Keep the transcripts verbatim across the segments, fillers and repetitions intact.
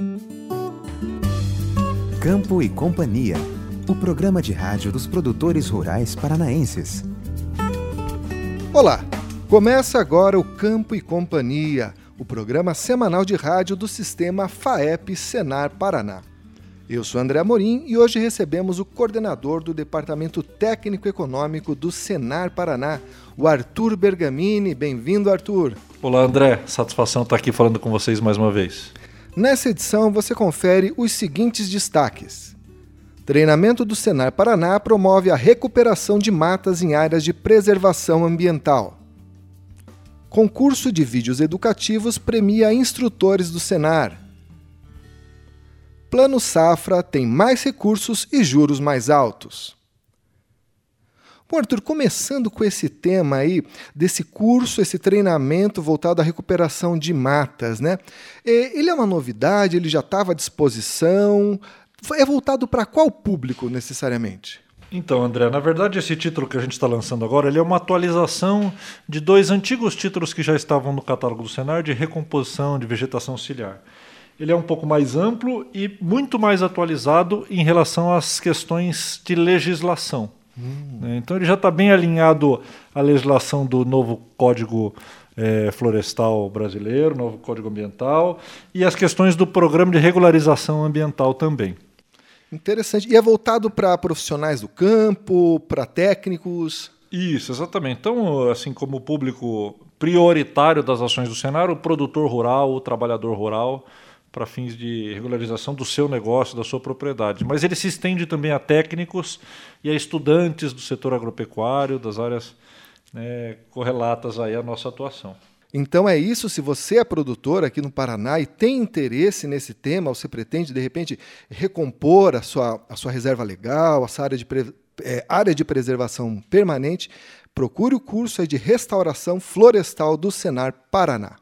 Campo e Companhia, o programa de rádio dos produtores rurais paranaenses. Olá, começa agora o Campo e Companhia, o programa semanal de rádio do sistema FAEP Senar Paraná. Eu sou André Amorim e hoje recebemos o coordenador do Departamento Técnico Econômico do Senar Paraná, o Arthur Bergamini. Bem-vindo, Arthur. Olá, André. Satisfação estar aqui falando com vocês mais uma vez. Nessa edição você confere os seguintes destaques. Treinamento do Senar Paraná promove a recuperação de matas em áreas de preservação ambiental. Concurso de vídeos educativos premia instrutores do Senar. Plano Safra tem mais recursos e juros mais altos. Bom, Arthur, começando com esse tema aí, desse curso, esse treinamento voltado à recuperação de matas, né? Ele é uma novidade, ele já estava à disposição. É voltado para qual público, necessariamente? Então, André, na verdade esse título que a gente está lançando agora, ele é uma atualização de dois antigos títulos que já estavam no catálogo do Senar de recomposição de vegetação ciliar. Ele é um pouco mais amplo e muito mais atualizado em relação às questões de legislação. Hum. Então ele já está bem alinhado à legislação do novo Código é, Florestal Brasileiro, novo Código Ambiental, e as questões do Programa de Regularização Ambiental também. Interessante. E é voltado para profissionais do campo, para técnicos? Isso, exatamente. Então, assim como o público prioritário das ações do Senar, o produtor rural, o trabalhador rural, para fins de regularização do seu negócio, da sua propriedade. Mas ele se estende também a técnicos e a estudantes do setor agropecuário, das áreas, né, correlatas aí à nossa atuação. Então é isso, se você é produtor aqui no Paraná e tem interesse nesse tema, ou você pretende, de repente, recompor a sua, a sua reserva legal, a sua área de, pre, é, área de preservação permanente, procure o curso aí de restauração florestal do Senar Paraná.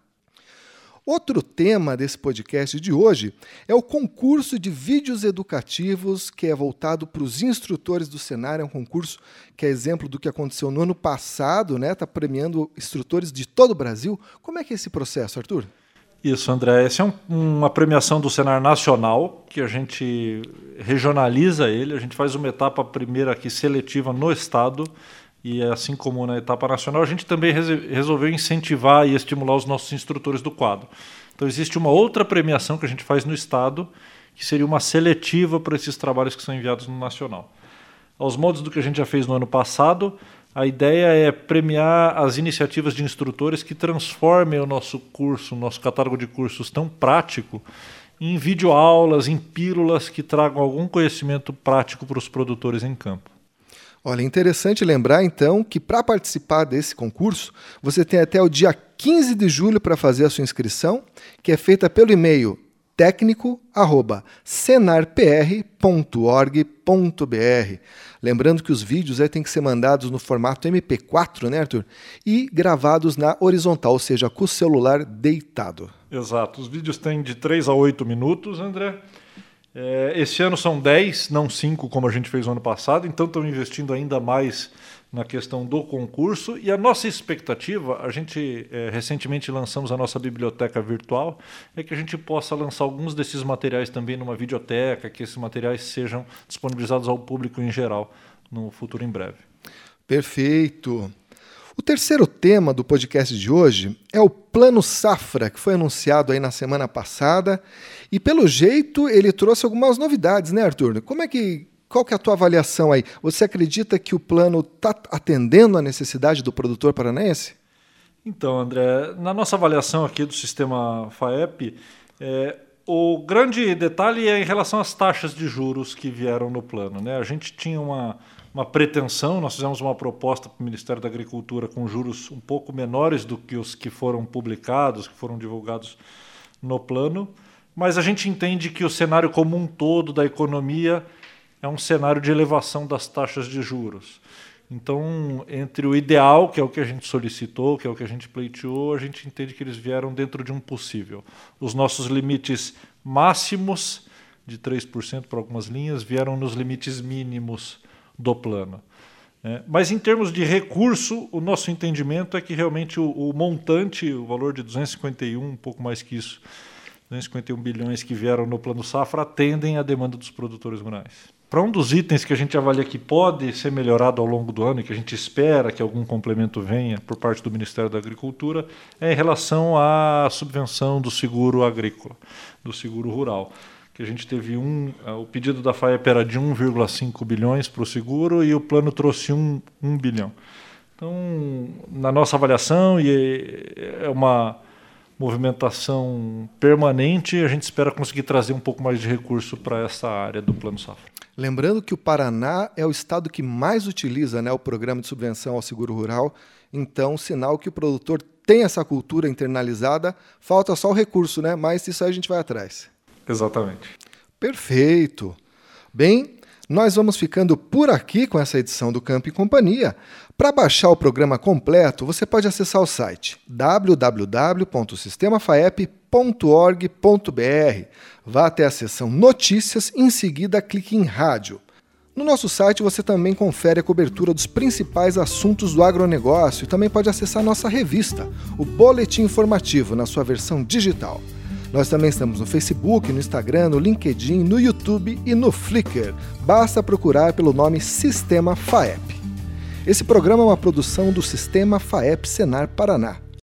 Outro tema desse podcast de hoje é o concurso de vídeos educativos, que é voltado para os instrutores do Senar. É um concurso que é exemplo do que aconteceu no ano passado, né? Está premiando instrutores de todo o Brasil. Como é que é esse processo, Arthur? Isso, André. Essa é um, uma premiação do Senar Nacional, que a gente regionaliza ele. A gente faz uma etapa primeira aqui seletiva no estado. E assim como na etapa nacional, a gente também resolveu incentivar e estimular os nossos instrutores do quadro. Então existe uma outra premiação que a gente faz no estado, que seria uma seletiva para esses trabalhos que são enviados no nacional. Aos modos do que a gente já fez no ano passado, a ideia é premiar as iniciativas de instrutores que transformem o nosso curso, o nosso catálogo de cursos tão prático, em videoaulas, em pílulas que tragam algum conhecimento prático para os produtores em campo. Olha, é interessante lembrar, então, que para participar desse concurso, você tem até o dia quinze de julho para fazer a sua inscrição, que é feita pelo e-mail técnico arroba senarpr ponto org ponto br. Lembrando que os vídeos aí têm que ser mandados no formato M P quatro, né, Arthur? E gravados na horizontal, ou seja, com o celular deitado. Exato. Os vídeos têm de três a oito minutos, André. É, esse ano são dez, não cinco, como a gente fez no ano passado, então estão investindo ainda mais na questão do concurso. E a nossa expectativa, a gente é, recentemente lançamos a nossa biblioteca virtual, é que a gente possa lançar alguns desses materiais também numa videoteca, que esses materiais sejam disponibilizados ao público em geral no futuro em breve. Perfeito! O terceiro tema do podcast de hoje é o Plano Safra, que foi anunciado aí na semana passada. E, pelo jeito, ele trouxe algumas novidades, né, Arthur? Como é que, qual que é a tua avaliação aí? Você acredita que o plano está atendendo à necessidade do produtor paranaense? Então, André, na nossa avaliação aqui do sistema FAEP, é, o grande detalhe é em relação às taxas de juros que vieram no plano, né? A gente tinha uma... uma pretensão, nós fizemos uma proposta para o Ministério da Agricultura com juros um pouco menores do que os que foram publicados, que foram divulgados no plano, mas a gente entende que o cenário como um todo da economia é um cenário de elevação das taxas de juros. Então, entre o ideal, que é o que a gente solicitou, que é o que a gente pleiteou, a gente entende que eles vieram dentro de um possível. Os nossos limites máximos, de três por cento para algumas linhas, vieram nos limites mínimos do plano. É, mas em termos de recurso, o nosso entendimento é que realmente o, o montante, o valor de duzentos e cinquenta e um, um pouco mais que isso, duzentos e cinquenta e um bilhões que vieram no Plano Safra atendem à demanda dos produtores rurais. Para um dos itens que a gente avalia que pode ser melhorado ao longo do ano e que a gente espera que algum complemento venha por parte do Ministério da Agricultura, é em relação à subvenção do seguro agrícola, do seguro rural. Que a gente teve um, o pedido da FAEP era de um vírgula cinco bilhões para o seguro e o plano trouxe um, um bilhão. Então, na nossa avaliação, e é uma movimentação permanente, a gente espera conseguir trazer um pouco mais de recurso para essa área do Plano Safra. Lembrando que o Paraná é o estado que mais utiliza, né, o programa de subvenção ao seguro rural, então, sinal que o produtor tem essa cultura internalizada, falta só o recurso, né? Mas isso aí a gente vai atrás. Exatamente. Perfeito. Bem, nós vamos ficando por aqui com essa edição do Campo e Companhia. Para baixar o programa completo, você pode acessar o site w w w ponto sistema faep ponto org ponto b r. Vá até a seção Notícias e em seguida clique em Rádio. No nosso site você também confere a cobertura dos principais assuntos do agronegócio e também pode acessar nossa revista, o Boletim Informativo, na sua versão digital. Nós também estamos no Facebook, no Instagram, no LinkedIn, no YouTube e no Flickr. Basta procurar pelo nome Sistema FAEP. Esse programa é uma produção do Sistema FAEP Senar Paraná.